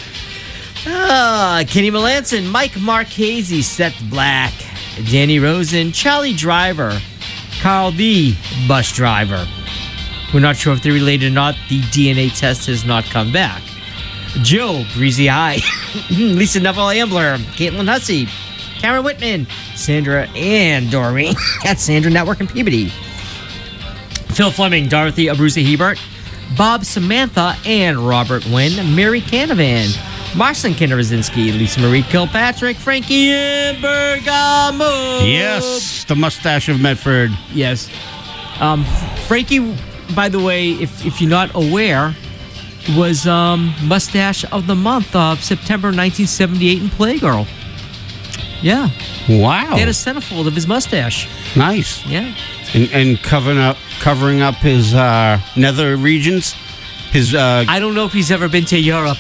Speaker 2: Ah, Kenny Melanson, Mike Marchese, Seth Black, Danny Rosen, Charlie Driver, Carl the bus driver. We're not sure if they're related or not. The D N A test has not come back. Joe, Breezy High, Lisa Neville Ambler, Caitlin Hussey, Karen Whitman, Sandra and Doreen at Sandra Network in Peabody. Phil Fleming, Dorothy Abruzzi Hebert, Bob Samantha and Robert Wynn, Mary Canavan, Marcelin Kinner-Rosinski, Lisa Marie Kilpatrick, Frankie Bergamo.
Speaker 5: Yes, the mustache of Medford.
Speaker 2: Yes. Um, Frankie, by the way, if, if you're not aware, was um, Mustache of the Month of September nineteen seventy-eight in Playgirl. Yeah.
Speaker 5: Wow.
Speaker 2: They had a centerfold of his mustache.
Speaker 5: Nice.
Speaker 2: Yeah.
Speaker 5: And, and covering up covering up his uh, nether regions. His uh,
Speaker 2: I don't know if he's ever been to Europe.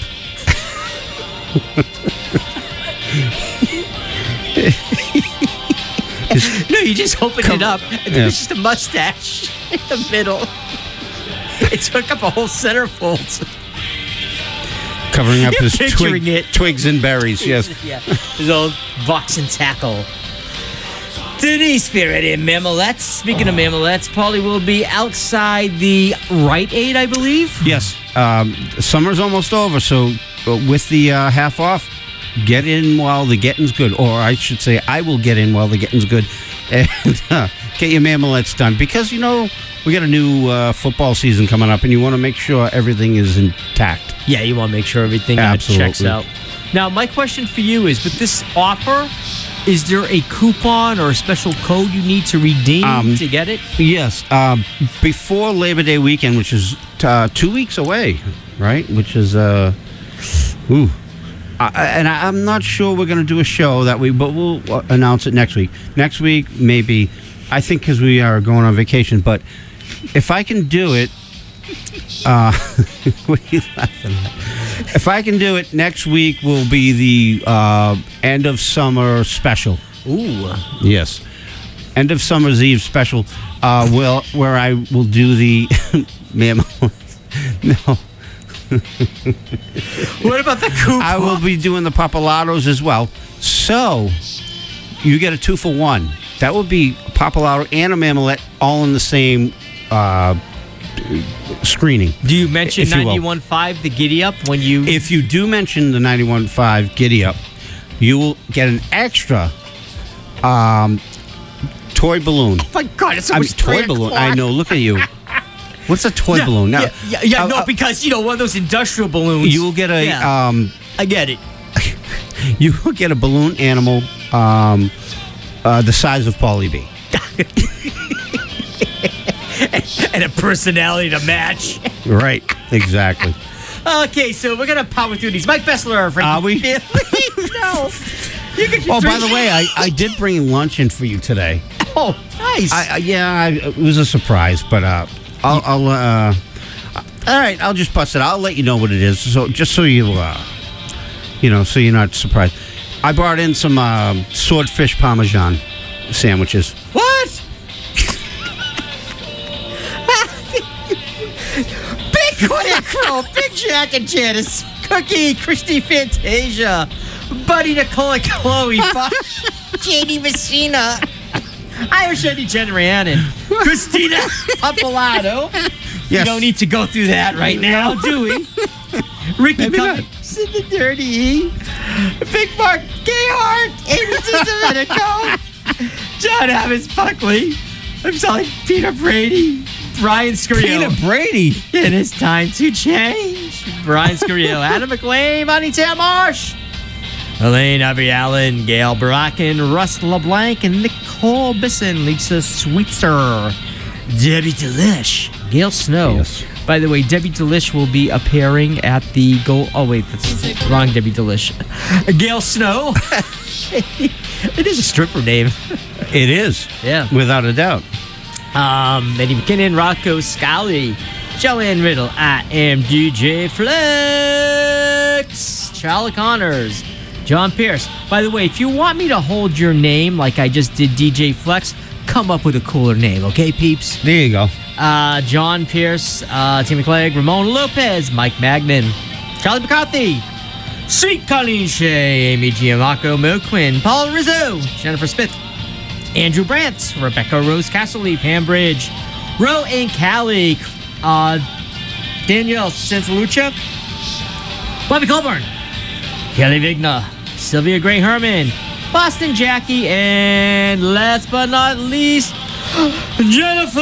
Speaker 2: No, you just opened it up, and
Speaker 5: Yeah.
Speaker 2: there's just a mustache in the middle. It took up a whole centerfold.
Speaker 5: covering up
Speaker 2: You're
Speaker 5: his
Speaker 2: picturing
Speaker 5: twig,
Speaker 2: it.
Speaker 5: twigs and berries. Yes.
Speaker 2: Yeah, his old box and tackle. Denise Fioretti and Mamelets. Speaking of Mamelets, Paulie will be outside the Rite Aid, I believe.
Speaker 5: Yes. Um, summer's almost over, so uh, with the uh, half off, get in while the getting's good. Or I should say, I will get in while the getting's good. And uh, get your Mamelets done. Because, you know, we got a new uh, football season coming up, and you want to make sure everything is intact.
Speaker 2: Yeah, you want to make sure everything uh,
Speaker 5: Absolutely.
Speaker 2: checks out. Now, my question for you is, with this offer, is there a coupon or a special code you need to redeem
Speaker 5: Um,
Speaker 2: to get it?
Speaker 5: Yes. Um, before Labor Day weekend, which is uh, two weeks away, right? Which is, uh, ooh. I, and I, I'm not sure we're going to do a show that week, but we'll uh, announce it next week. Next week, maybe. I think because we are going on vacation. But if I can do it, uh, what are you laughing at? If I can do it, next week will be the uh, end of summer special.
Speaker 2: Ooh.
Speaker 5: Yes. End of Summer's Eve special, uh, will, where I will do the... Ma'am, no.
Speaker 2: What about the coupon?
Speaker 5: I will be doing the Papalatos as well. So, you get a two for one. That would be a Papalato and a Mamelet all in the same uh, screening.
Speaker 2: Do you mention
Speaker 5: if you will.
Speaker 2: ninety-one point five, the Giddy Up, when you...
Speaker 5: If you do mention the ninety-one point five Giddy Up, you will get an extra um, toy balloon.
Speaker 2: Oh my God, it's
Speaker 5: I mean,
Speaker 2: almost
Speaker 5: toy
Speaker 2: three
Speaker 5: balloon.
Speaker 2: o'clock.
Speaker 5: I know. Look at you. What's a toy
Speaker 2: Yeah,
Speaker 5: balloon? Now,
Speaker 2: yeah, yeah, yeah
Speaker 5: uh,
Speaker 2: no,
Speaker 5: uh,
Speaker 2: because, you know, one of those industrial balloons.
Speaker 5: you will get a
Speaker 2: Yeah.
Speaker 5: um,
Speaker 2: I get it.
Speaker 5: you will get a balloon animal um, uh, the size of Paulie B.
Speaker 2: And a personality to match.
Speaker 5: Right. Exactly.
Speaker 2: Okay, so we're going to power through these. Mike Bessler, Frankie.
Speaker 5: Are we?
Speaker 2: No. You could
Speaker 5: Oh, by the way, I, I did bring lunch in for you today.
Speaker 2: Oh, nice.
Speaker 5: I, I, yeah, I, it was a surprise, but uh, I'll, I'll uh, all right, I'll just bust it. I'll let you know what it is, so just so you, uh, you know, so you're not surprised. I brought in some uh, swordfish parmesan sandwiches.
Speaker 2: What? Big Quick Crow, Big Jack and Janice, Cookie, Christy Fantasia, Buddy Nicole and Chloe, J D Messina, Irish Eddie Jen Rhiannon, Christina Papalato.
Speaker 5: Yes.
Speaker 2: We don't need to go through that right now, do we? Ricky
Speaker 5: Maybe not.
Speaker 2: Cummings in the Dirty E, Big Mark Gayhart, Amy Domenico, John Abbas Buckley. I'm sorry, Peter Brady, Brian Scario.
Speaker 5: Peter Brady.
Speaker 2: It is time to change. Brian Scario, Adam McLean, Bonnie Tamarsh, Elaine Abbey Allen, Gail Barakin, Russ LeBlanc, and Nicole Bisson, Lisa Sweetser, Debbie Delish, Gail Snow.
Speaker 5: Yes.
Speaker 2: By the way, Debbie Delish will be appearing at the Gold. Oh, wait, that's wrong, Debbie Delish. Gail Snow. It is a stripper name.
Speaker 5: It is.
Speaker 2: Yeah.
Speaker 5: Without a doubt.
Speaker 2: Um, Eddie McKinnon, Rocco Scally, Joanne Riddle, I am D J Flex, Charlie Connors, John Pierce. By the way, if you want me to hold your name like I just did D J Flex, come up with a cooler name, okay, peeps?
Speaker 5: There you go.
Speaker 2: Uh, John Pierce, uh, Timmy Clegg, Ramon Lopez, Mike Magnan, Charlie McCarthy, Sweet Colleen Shea, Amy Giamacco, Mo Quinn, Paul Rizzo, Jennifer Smith, Andrew Brandt, Rebecca Rose Castley, Pam Bridge, Ro and Callie, uh, Danielle Santalucha, Bobby Colburn, Kelly Vigna, Sylvia Gray Herman, Boston Jackie, and last but not least, Jennifer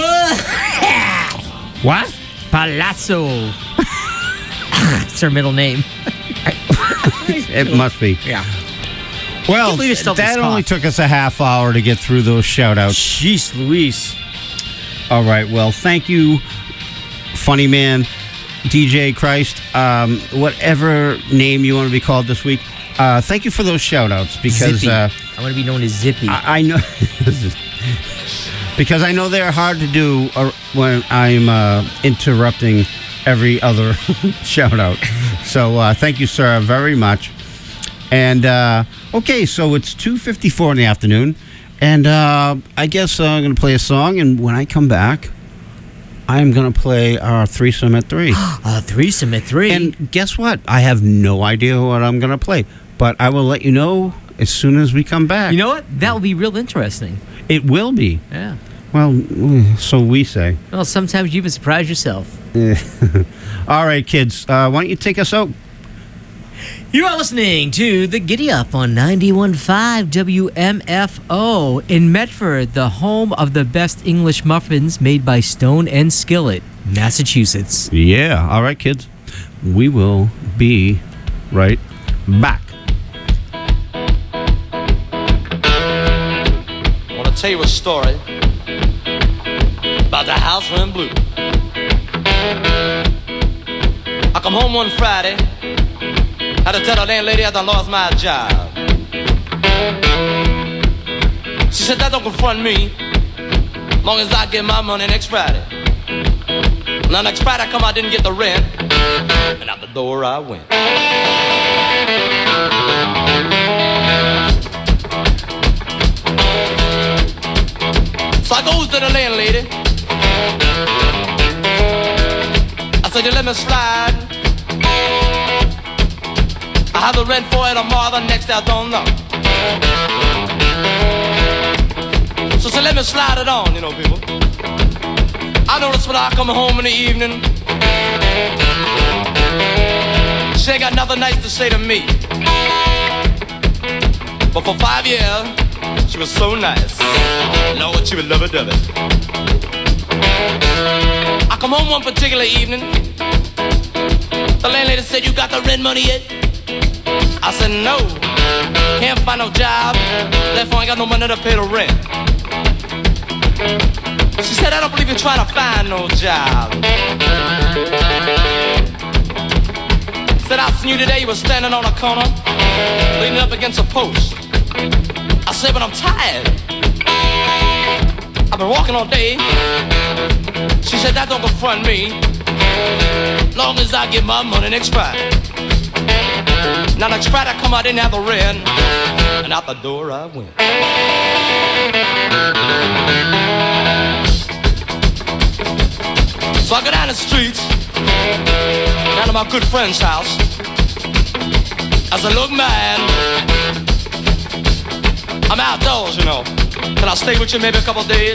Speaker 5: What?
Speaker 2: Palazzo. It's her middle name.
Speaker 5: It must be.
Speaker 2: Yeah.
Speaker 5: Well,
Speaker 2: Can't believe you still
Speaker 5: that
Speaker 2: this
Speaker 5: only
Speaker 2: cough.
Speaker 5: took us a half hour to get through those shout-outs.
Speaker 2: Jeez Louise.
Speaker 5: All right, well, thank you, Funny Man, D J Christ, um, whatever name you want to be called this week. Uh, thank you for those shout-outs because
Speaker 2: Zippy.
Speaker 5: uh,
Speaker 2: I want to be known as Zippy.
Speaker 5: I, I know because I know they're hard to do uh, when I'm uh, interrupting every other shout-out. So uh, thank you, sir, very much. And uh, okay, so it's two fifty-four in the afternoon, and uh, I guess uh, I'm going to play a song. And when I come back, I'm going to play our threesome at three.
Speaker 2: uh, threesome at three.
Speaker 5: And guess what? I have no idea what I'm going to play, but I will let you know as soon as we come back.
Speaker 2: You know what? That will be real interesting.
Speaker 5: It will be.
Speaker 2: Yeah.
Speaker 5: Well, mm, so we say.
Speaker 2: Well, sometimes you even surprise yourself.
Speaker 5: All right, kids. Uh, why don't you take us out?
Speaker 2: You are listening to The Giddy Up on ninety-one point five W M F O in Medford, the home of the best English muffins made by Stone and Skillet, Massachusetts.
Speaker 5: Yeah. All right, kids. We will be right back.
Speaker 3: I want to tell you a story about the house in blue. I come home one Friday, had to tell the landlady I done lost my job. She said, that don't confront me, long as I get my money next Friday. Now next Friday I come, I didn't get the rent, and out the door I went. So I goes to the landlady. I said, you let me slide. I have the rent for it tomorrow, the next day I don't know. So say, let me slide it on, you know, people. I notice when I come home in the evening, she ain't got nothing nice to say to me. But for five years, she was so nice. Lord, she would love it, love it. I come home one particular evening. The landlady said, you got the rent money yet? I said, no. Can't find no job. Therefore, I ain't got no money to pay the rent. She said, I don't believe you're trying to find no job. Said, I seen you today. You were standing on a corner, leaning up against a post. I said, but I'm tired. I've been walking all day. She said, that don't confront me, long as I get my money next Friday. Now next Friday I come, I didn't have the rent, and out the door I went. So I go down the street, down to my good friend's house. I said, look, man, I'm outdoors, you know. Can I stay with you maybe a couple days?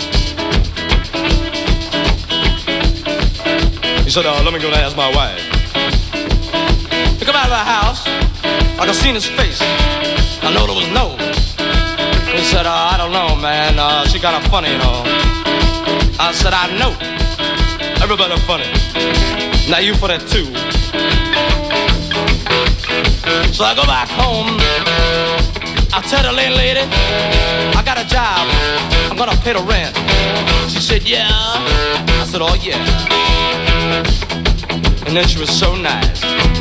Speaker 3: He said, uh, let me go and ask my wife. He come out of the house, I could see in his face, I know there was no. He said, uh, I don't know, man, uh, she kinda funny, you know. I said, I know, everybody funny. Now you for that too. So I go back home, I tell the landlady, I got a job, I'm gonna pay the rent. She said, yeah. I said, oh yeah. And then she was so nice.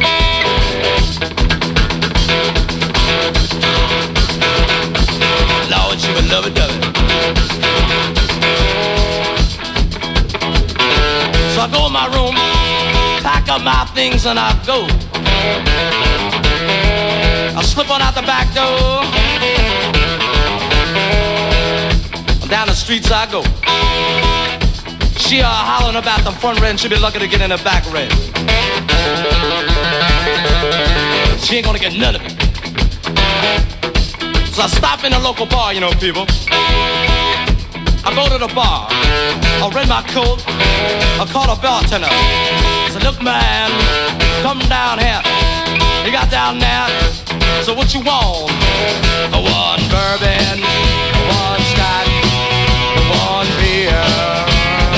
Speaker 3: Lord, she would love it, love it. So I go in my room, pack up my things, and I go. I slip on out the back door. Down the streets I go. She uh, hollering about the front rent. She'll be lucky to get in the back rent. She ain't gonna get none of it. So I stop in a local bar, you know, people. I go to the bar. I rent my coat. I call the bartender. I said, look, man, come down here. You got down there. So what you want? One bourbon, one scotch, one beer.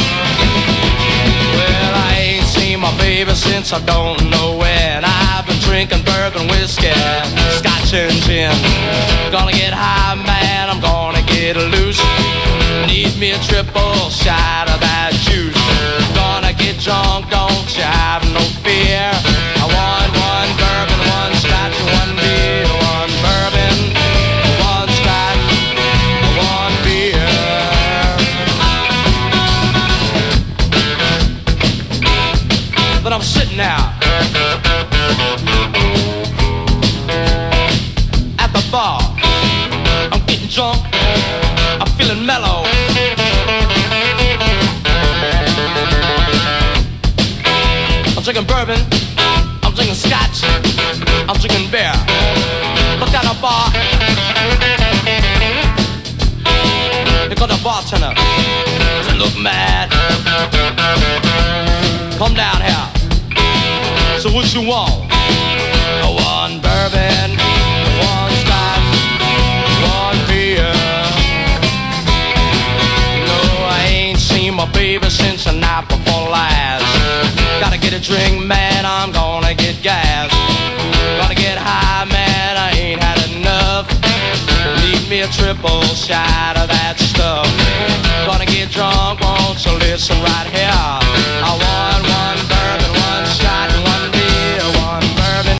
Speaker 3: Well, I ain't seen my baby since I don't know when. I've been drinking bourbon whiskey, scotch and gin. Gonna get high, man, I'm gonna get loose. Need me a triple shot of that juice. Gonna get drunk, don't you have no fear. I want one bourbon, one scotch, one beer. One bourbon, one scotch, one beer. But I'm sitting out at the bar. I'm getting drunk, I'm feeling mellow. I'm drinking bourbon, I'm drinking scotch, I'm drinking beer. Look at the bar. Here comes the bartender. Doesn't look mad. Come down here. So what you want? One bourbon, one scotch, one beer. No, I ain't seen my baby since the night before last. Gotta get a drink, man, I'm gonna get gas. Gonna get high, man, I ain't had enough. Need me a triple shot of that stuff. Gonna get drunk, won't you listen right here?